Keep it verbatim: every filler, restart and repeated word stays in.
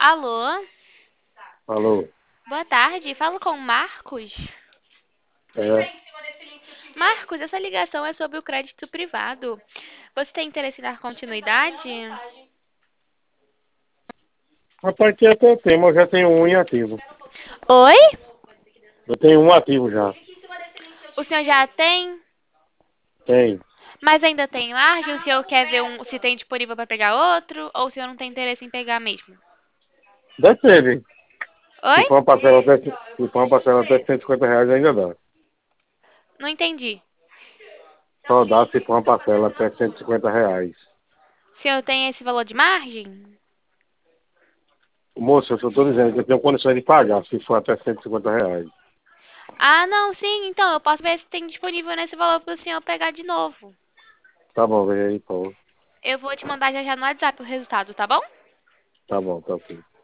Alô, Falou. boa tarde. Falo com o Marcos. É. Marcos, essa ligação é sobre o crédito privado. Você tem interesse em dar continuidade? Rapaz, que até tem, mas eu já tenho um em ativo. Oi? Eu tenho um ativo já. O senhor já tem? Tem. Mas ainda tem margem? O senhor quer ver um, se tem disponível para pegar outro? Ou o senhor não tem interesse em pegar mesmo? Depende. Se Oi? for uma parcela até, se for uma parcela até cento e cinquenta reais ainda dá. Não entendi. Só dá se for uma parcela até cento e cinquenta reais. O senhor tem esse valor de margem? Moço, eu só estou dizendo que eu tenho condições de pagar se for até cento e cinquenta reais. Ah, não, sim. Então, eu posso ver se tem disponível nesse valor para o senhor pegar de novo. Tá bom, vem aí, pô. Eu vou te mandar já já no WhatsApp o resultado, tá bom? Tá bom, tá ok.